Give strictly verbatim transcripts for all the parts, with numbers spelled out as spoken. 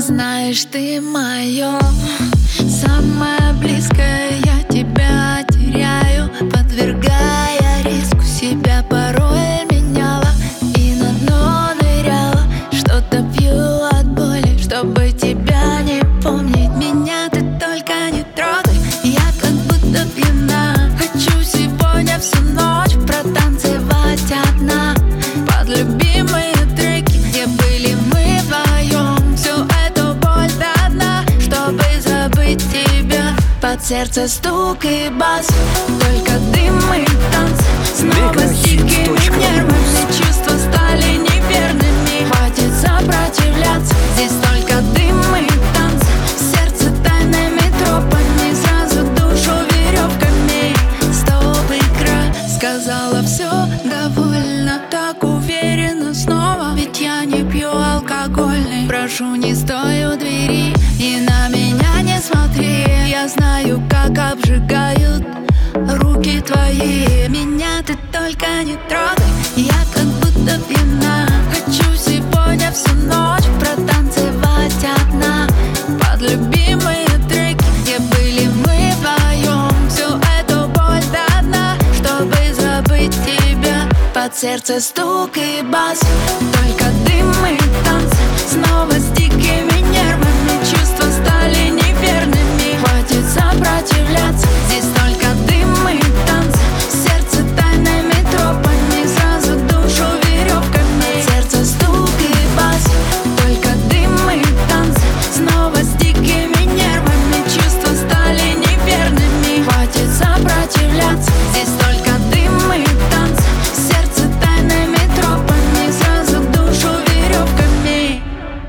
Знаешь, ты мое самое близкое, я тебя теряю, подвергая риску себя. Порой меняла и на дно ныряла, что-то пью от боли, чтобы тебя не помнить. Меня ты только не трогай, я как будто пьяна. Хочу сегодня всю ночь протанцевать одна под любимые треки, где были мы вдвоем. Всю эту боль до дна, чтобы забыть тебя. Под сердце стук и бас, только дым и танц. Снова с дикими нервами, чувства стали неверными. Хватит сопротивляться, здесь только дым и танц. Сердце тайными тропами, сразу душу веревками. Стоп, игра, сказала все довольно, так уверенно снова. Ведь я не пью алкогольный. Прошу, не стой у двери и на меня не смотри. Я знаю, как обжигают руки твои. Меня ты только не трогай, я как будто пьяна. Хочу сегодня всю ночь протанцевать одна под любимые треки, где были мы вдвоем. Всю эту боль до дна, чтобы забыть тебя. Под сердце стук и бас, только дым и танц. Снова с дикими нервами, чувства стали неверными. Хватит сопротивляться, здесь только дым и танц. Сердце тайными тропами, сразу душу веревками. Сердце стук и бас, только дым и танц. Снова с дикими нервами, чувства стали неверными. Хватит сопротивляться, здесь только дым и танц. Сердце тайными тропами, сразу душу веревками.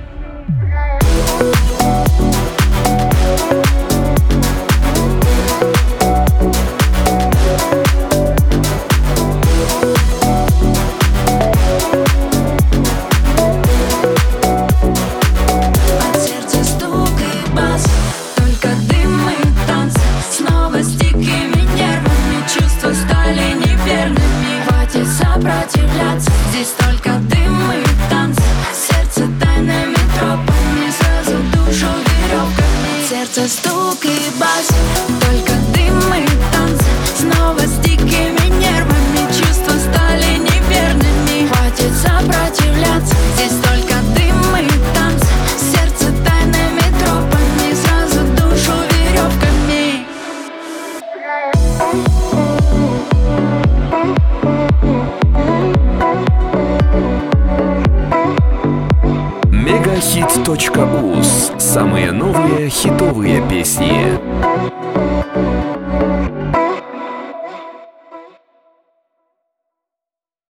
Под сердце стук и бас, только дым и танц. Снова с дикими нервами, чувства стали неверными. Хватит сопротивляться, здесь только дым и танц. Сердце тайными тропами, сразу душу веревками. Сердце стук и бас, только дым и танц. Снова с дикими нервами, чувства стали неверными. Хватит сопротивляться, здесь только дым и танц. Сердце тайными тропами, сразу душу веревками. Мегахит.уз. Самые новые хитовые песни.